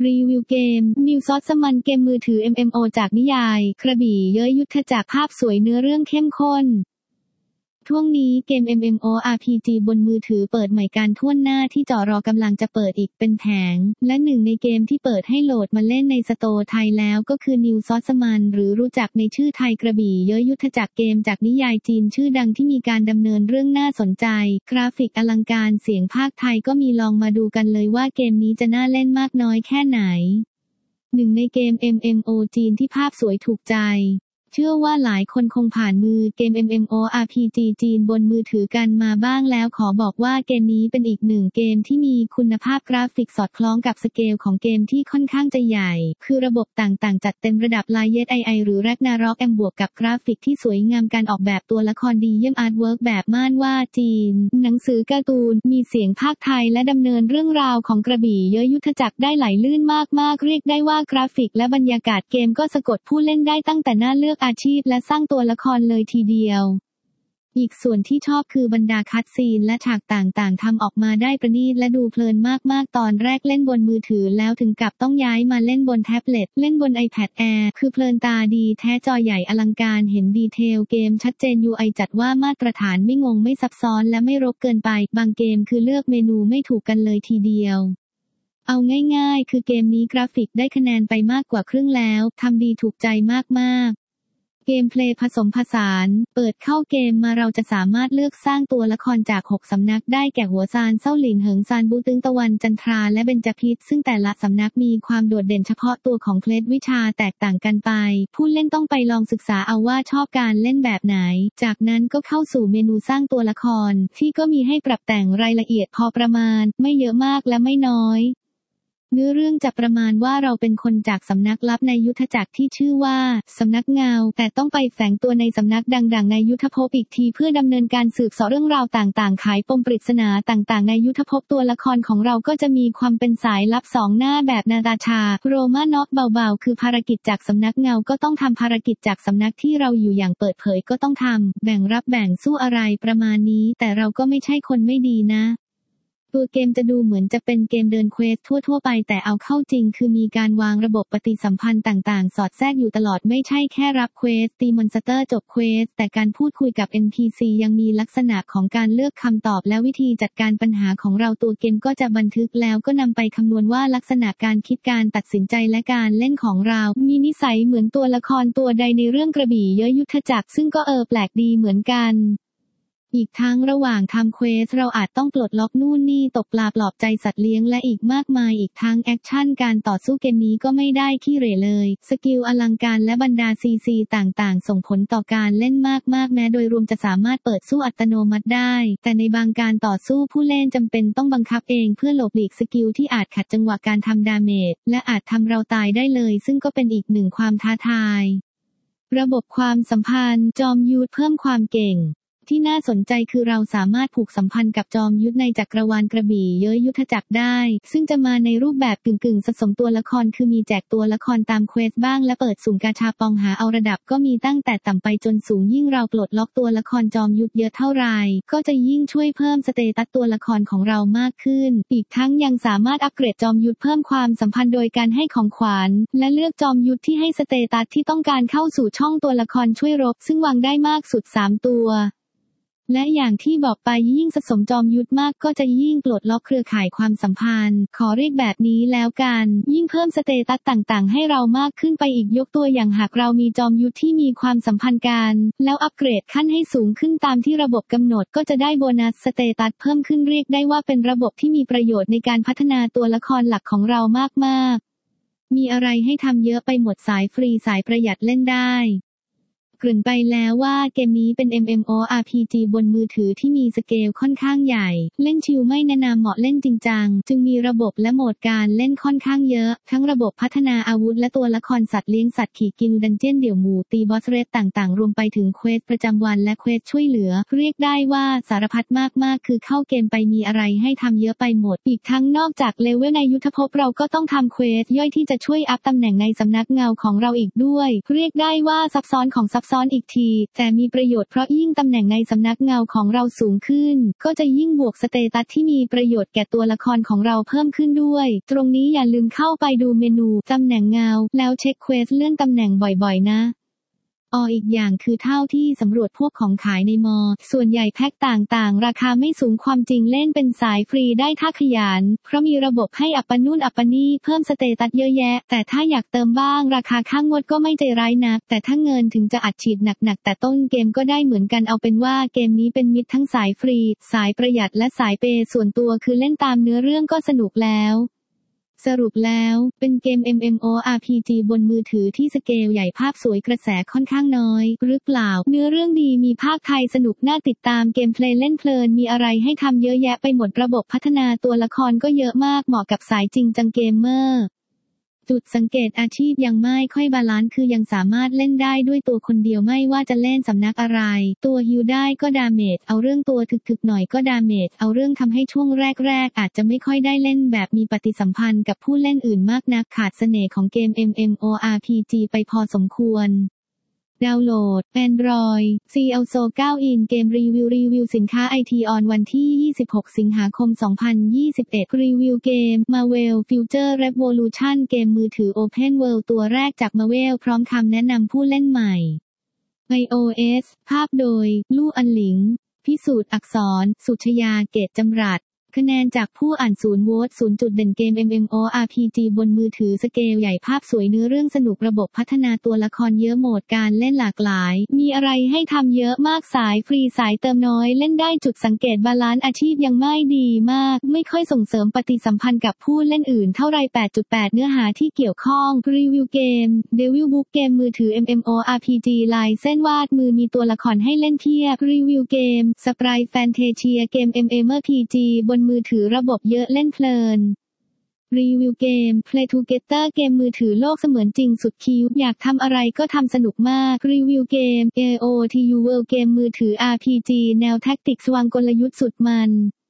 รีวิวเกม New Swordsman เกมมือถือ MMO จากนิยายกระบี่เย้ยยุทธจักรภาพสวยเนื้อเรื่องเข้มข้นช่วงนี้เกม MMORPG บนมือถือเปิดใหม่การท่วนหน้าที่จ่อรอกำลังจะเปิดอีกเป็นแผงและหนึ่งในเกมที่เปิดให้โหลดมาเล่นในสโตร์ไทยแล้วก็คือ New Swordsman หรือรู้จักในชื่อไทยกระบี่เย้ยยุทธจักรเกมจากนิยายจีนชื่อดังที่มีการดำเนินเรื่องน่าสนใจกราฟิกอลังการเสียงภาคไทยก็มีลองมาดูกันเลยว่าเกมนี้จะน่าเล่นมากน้อยแค่ไหนหนึ่งในเกม MMO จีนที่ภาพสวยถูกใจเชื่อว่าหลายคนคงผ่านมือเกม MMORPG จีนบนมือถือกันมาบ้างแล้วขอบอกว่าเกมนี้เป็นอีกหนึ่งเกมที่มีคุณภาพกราฟิกสอดคล้องกับสเกลของเกมที่ค่อนข้างจะใหญ่คือระบบต่างๆจัดเต็มระดับ Light AI หรือ Ragnarok M บวกกับกราฟิกที่สวยงามการออกแบบตัวละครดีเยี่ยมอาร์ตเวิร์กแบบม่านว่าจีนหนังสือการ์ตูนมีเสียงภาคไทยและดำเนินเรื่องราวของกระบี่เย้ยยุทธจักรได้ไหลลื่นมากๆเรียกได้ว่ากราฟิกและบรรยากาศเกมก็สะกดผู้เล่นได้ตั้งแต่หน้าเลือกอาชีพและสร้างตัวละครเลยทีเดียวอีกส่วนที่ชอบคือบรรดาคัตซีนและฉากต่างๆทำออกมาได้ประณีตและดูเพลินมากๆตอนแรกเล่นบนมือถือแล้วถึงกับต้องย้ายมาเล่นบนแท็บเล็ตเล่นบน iPad Air คือเพลินตาดีแท้จอใหญ่อลังการเห็นดีเทลเกมชัดเจน UI จัดว่ามาตรฐานไม่งงไม่ซับซ้อนและไม่รกเกินไปบางเกมคือเลือกเมนูไม่ถูกกันเลยทีเดียวเอาง่ายๆคือเกมนี้กราฟิกได้คะแนนไปมากกว่าครึ่งแล้วทำดีถูกใจมากๆเกมเพลย์ผสมผสานเปิดเข้าเกมมาเราจะสามารถเลือกสร้างตัวละครจาก6สำนักได้แก่หัวซานเซ้าหลินเหิงซานบูตึงตะวันจันทราและเบญจพิตรซึ่งแต่ละสำนักมีความโดดเด่นเฉพาะตัวของเคล็ดวิชาแตกต่างกันไปผู้เล่นต้องไปลองศึกษาเอาว่าชอบการเล่นแบบไหนจากนั้นก็เข้าสู่เมนูสร้างตัวละครที่ก็มีให้ปรับแต่งรายละเอียดพอประมาณไม่เยอะมากและไม่น้อยเนื้อเรื่องจะประมาณว่าเราเป็นคนจากสำนักลับในยุทธจักรที่ชื่อว่าสำนักเงาแต่ต้องไปแฝงตัวในสำนักดังๆในยุทธภพอีกทีเพื่อดำเนินการสืบเสาะเรื่องราวต่างๆไขปมปริศนาต่างๆในยุทธภพตัวละครของเราก็จะมีความเป็นสายลับสองหน้าแบบนาตาชาโรมานอกเบาๆคือภารกิจจากสำนักเงาก็ต้องทำภารกิจจากสำนักที่เราอยู่อย่างเปิดเผยก็ต้องทำแบ่งรับแบ่งสู้อะไรประมาณนี้แต่เราก็ไม่ใช่คนไม่ดีนะตัวเกมจะดูเหมือนจะเป็นเกมเดินเควสทั่วๆไปแต่เอาเข้าจริงคือมีการวางระบบปฏิสัมพันธ์ต่างๆสอดแทรกอยู่ตลอดไม่ใช่แค่รับเควสตีมอนสเตอร์จบเควสแต่การพูดคุยกับ NPC ยังมีลักษณะของการเลือกคำตอบและวิธีจัดการปัญหาของเราตัวเกมก็จะบันทึกแล้วก็นำไปคำนวณว่าลักษณะการคิดการตัดสินใจและการเล่นของเรามีนิสัยเหมือนตัวละครตัวใดในเรื่องกระบี่เย้ยยุทธจักรซึ่งก็แปลกดีเหมือนกันอีกทั้งระหว่างทำเควสเราอาจต้องปลดล็อกนู่นนี่ตกปลาปลอบใจสัตว์เลี้ยงและอีกมากมายอีกทั้งแอคชั่นการต่อสู้เกมนี้ก็ไม่ได้ขี้เหร่เลยสกิลอลังการและบรรดาซีต่างๆส่งผลต่อการเล่นมากๆแม้โดยรวมจะสามารถเปิดสู้อัตโนมัติได้แต่ในบางการต่อสู้ผู้เล่นจำเป็นต้องบังคับเองเพื่อหลบหลีกสกิลที่อาจขัดจังหวะการทำดาเมจและอาจทำเราตายได้เลยซึ่งก็เป็นอีกหนึ่งความท้าทายระบบความสัมพันธ์จอมยุทธเพิ่มความเก่งที่น่าสนใจคือเราสามารถผูกสัมพันธ์กับจอมยุทธในจักรวาลกระบี่เย้ยยุทธจักรได้ซึ่งจะมาในรูปแบบกึ่งสะสมตัวละครคือมีแจกตัวละครตามเควสบ้างและเปิดสุ่มกาชาปองหาเอาระดับก็มีตั้งแต่ต่ำไปจนสูงยิ่งเราปลดล็อกตัวละครจอมยุทธเยอะเท่าไรก็จะยิ่งช่วยเพิ่มสเตตัสตัวละครของเรามากขึ้นอีกทั้งยังสามารถอัปเกรดจอมยุทธเพิ่มความสัมพันธ์โดยการให้ของขวัญและเลือกจอมยุทธที่ให้สเตตัสที่ต้องการเข้าสู่ช่องตัวละครช่วยรบซึ่งวางได้มากสุด3ตัวและอย่างที่บอกไปยิ่งสะสมจอมยุทธมากก็จะยิ่งปลดล็อกเครือข่ายความสัมพันธ์ขอเรียกแบบนี้แล้วกันยิ่งเพิ่มสเตตัสต่างๆให้เรามากขึ้นไปอีกยกตัวอย่างหากเรามีจอมยุทธที่มีความสัมพันธ์กันแล้วอัปเกรดขั้นให้สูงขึ้นตามที่ระบบกำหนดก็จะได้โบนัสสเตตัสเพิ่มขึ้นเรียกได้ว่าเป็นระบบที่มีประโยชน์ในการพัฒนาตัวละครหลักของเรามากๆมีอะไรให้ทำเยอะไปหมดสายฟรีสายประหยัดเล่นได้เกริ่นไปแล้วว่าเกมนี้เป็น MMORPG บนมือถือที่มีสเกลค่อนข้างใหญ่เล่นชิลไม่แนะนำเหมาะเล่นจริงจังจึงมีระบบและโหมดการเล่นค่อนข้างเยอะทั้งระบบพัฒนาอาวุธและตัวละครสัตว์เลี้ยงสัตว์ขี่กินดันเจี้ยนเดี่ยวหมู่ตีบอสเรสต่างๆรวมไปถึงเควสประจำวันและเควสช่วยเหลือเรียกได้ว่าสารพัดมากๆคือเข้าเกมไปมีอะไรให้ทำเยอะไปหมดอีกทั้งนอกจากเลเวลในยุทธภพเราก็ต้องทำเควสย่อยที่จะช่วยอัพตำแหน่งในสำนักเงาของเราอีกด้วยเรียกได้ว่าซับซ้อนของซับซ้อนอีกทีแต่มีประโยชน์เพราะยิ่งตำแหน่งในสำนักเงาของเราสูงขึ้นก็จะยิ่งบวกสเตตัสที่มีประโยชน์แก่ตัวละครของเราเพิ่มขึ้นด้วยตรงนี้อย่าลืมเข้าไปดูเมนูตำแหน่งเงาแล้วเช็คเควสเลื่อนตำแหน่งบ่อยๆนะอีกอย่างคือเท่าที่สำรวจพวกของขายในมอส่วนใหญ่แพ็คต่างๆราคาไม่สูงความจริงเล่นเป็นสายฟรีได้ถ้าขยันเพราะมีระบบให้อัปนู่นอัปนี่เพิ่มสเตตัสเยอะแยะแต่ถ้าอยากเติมบ้างราคาค่างวดก็ไม่ใจร้ายนักแต่ถ้าเงินถึงจะอัดฉีดหนักๆแต่ต้นเกมก็ได้เหมือนกันเอาเป็นว่าเกมนี้เป็นมิตรทั้งสายฟรีสายประหยัดและสายเปย์ส่วนตัวคือเล่นตามเนื้อเรื่องก็สนุกแล้วสรุปแล้วเป็นเกม MMORPG บนมือถือที่สเกลใหญ่ภาพสวยกระแสค่อนข้างน้อยหรือเปล่าเนื้อเรื่องดีมีภาคไทยสนุกน่าติดตามเกมเพลย์เล่นเพลินมีอะไรให้ทำเยอะแยะไปหมดระบบพัฒนาตัวละครก็เยอะมากเหมาะกับสายจริงจังเกมเมอร์จุดสังเกตอาชีพยังไม่ค่อยบาลานซ์คือยังสามารถเล่นได้ด้วยตัวคนเดียวไม่ว่าจะเล่นสำนักอะไรตัวฮิลได้ก็ดาเมจเอาเรื่องตัวถึกๆหน่อยก็ดาเมจเอาเรื่องทำให้ช่วงแรกๆอาจจะไม่ค่อยได้เล่นแบบมีปฏิสัมพันธ์กับผู้เล่นอื่นมากนักขาดเสน่ห์ของเกม MMORPG ไปพอสมควรดาวน์โหลด Android CLSO 9 in เกมรีวิวสินค้า IT on วันที่ 26 สิงหาคม 2021 รีวิวเกม Marvel Future Revolution เกมมือถือ Open World ตัวแรกจาก Marvel พร้อมคำแนะนำผู้เล่นใหม่ iOS ภาพโดย ลู่ อันหลิง พิสูจน์อักษร สุชยา เกตจำรัดคะแนนจากผู้อ่าน0 โหวต 0 จุดเด่นเกม MMORPG บนมือถือสเกลใหญ่ภาพสวยเนื้อเรื่องสนุกระบบพัฒนาตัวละครเยอะโหมดการเล่นหลากหลายมีอะไรให้ทำเยอะมากสายฟรีสายเติมน้อยเล่นได้จุดสังเกตบาลานซ์อาชีพยังไม่ดีมากไม่ค่อยส่งเสริมปฏิสัมพันธ์กับผู้เล่นอื่นเท่าไร 8.8 เนื้อหาที่เกี่ยวข้องรีวิวเกม Devil Book เกมมือถือ MMORPG ลายเส้นวาดมือมีตัวละครให้เล่นเพียบรีวิวเกม Sprite Fantasia เกม MMORPG บนมือถือระบบเยอะเล่นเพลินรีวิวเกม Play Together เกมมือถือโลกเสมือนจริงสุดคิ้วอยากทำอะไรก็ทำสนุกมากรีวิวเกม AOTU World เกมมือถือ RPG แนวแท็กติกส์วางกลยุทธ์สุดมัน